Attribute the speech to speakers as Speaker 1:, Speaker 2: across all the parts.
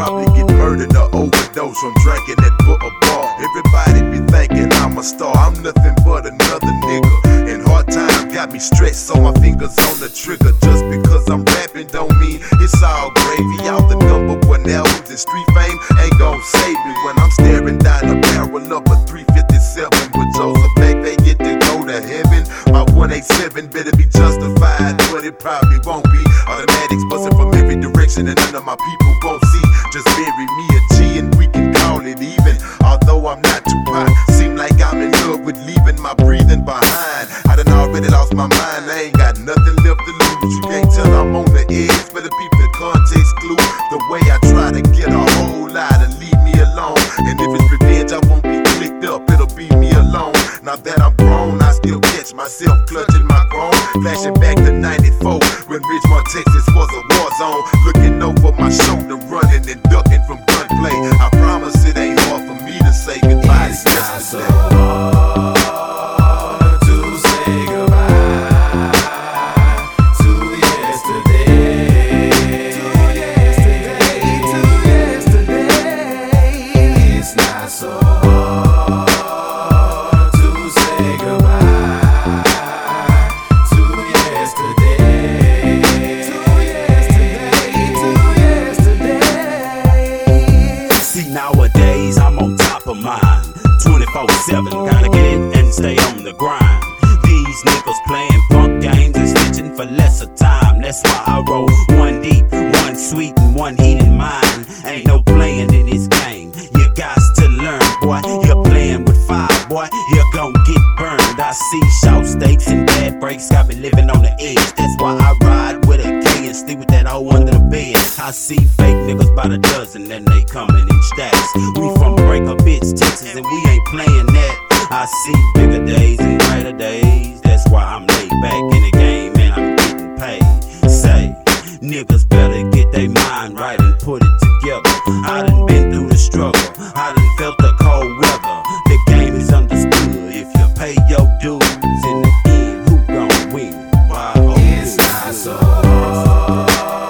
Speaker 1: probably get murdered or overdose from drinking at a bar. Everybody be thinking I'm a star, I'm nothing but another nigga. And hard times got me stressed, so my fingers on the trigger. Just because I'm rapping don't mean it's all gravy. All the #1 albums and street fame ain't gon' save me when I'm staring down the barrel of a 357 with Joseph Beck. They get to go to heaven. My 187 better be justified, but it probably won't be. Automatics busting from every direction and none of my people won't see. Just bury me a G and we can call it even. Although I'm not too high, seem like I'm in love with leaving my breathing behind. I done already lost my mind, I ain't got nothing left to lose. You can't tell I'm on the edge, better peep the context clue. The way I try to get a whole lot to leave me alone. And if it's revenge, I won't be clicked up, it'll be me alone. Now that I'm grown, I still catch myself clutching my chrome. Flashing back to 94, when Ridgemont, Texas was a war zone. Looking over my shoulder, running and ducking from gunplay. I promise it ain't hard for me to say goodbye to yesterday.
Speaker 2: Nowadays I'm on top of mine 24/7, gotta get it and stay on the grind. These niggas playing punk games and snitching for lesser time. That's why I roll one deep, one sweet, and one heat in mind. Ain't no playing in this game, you got to learn, boy. You're playing with fire, boy, you're gon' get burned. I see short stakes and bad breaks, got me living on the edge. That's why I ride with a K and sleep with that hoe under the bed. I see fake niggas by the dozen and they coming in stacks. We from Breaker Bitch, Texas, and we ain't playing that. I see bigger days and brighter days. That's why I'm laid back in the game and I'm getting paid. Say, niggas better get their mind right and put it together. I done been through the struggle, I done felt the cold weather. The game is understood. If you pay your dues in the end, who gon' win? Why? Oh, it's not so hard.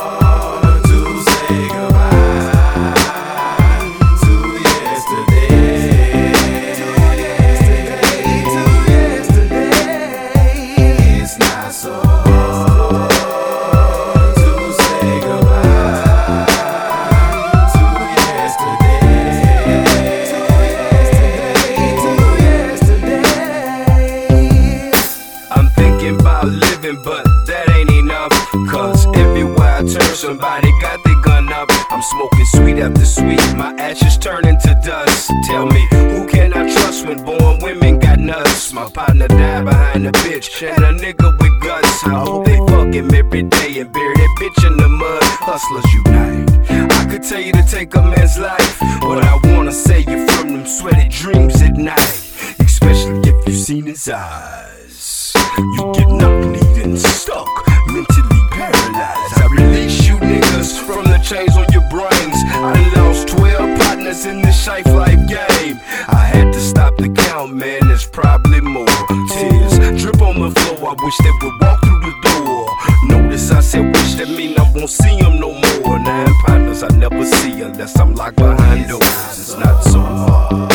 Speaker 3: But that ain't enough, cause everywhere I turn somebody got their gun up. I'm smoking sweet after sweet, my ashes turn into dust. Tell me, who can I trust when born women got nuts? My partner died behind a bitch and a nigga with guts. I hope they fuck him every day and bury that bitch in the mud. Hustlers unite. I could tell you to take a man's life, but I wanna save you from them sweaty dreams at night. Especially if you've seen his eyes. You get knock-kneed and stuck, mentally paralyzed. I release you niggas from the chains on your brains. I done lost 12 partners in this Shife Life game. I had to stop the count, man, there's probably more. Tears drip on the floor, I wish they would walk through the door. Notice I said wish, that mean I won't see them no more. 9 partners I never see unless I'm locked behind doors. It's not so hard.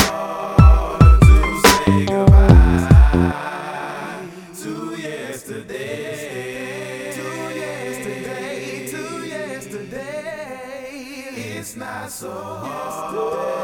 Speaker 4: It's not so hard.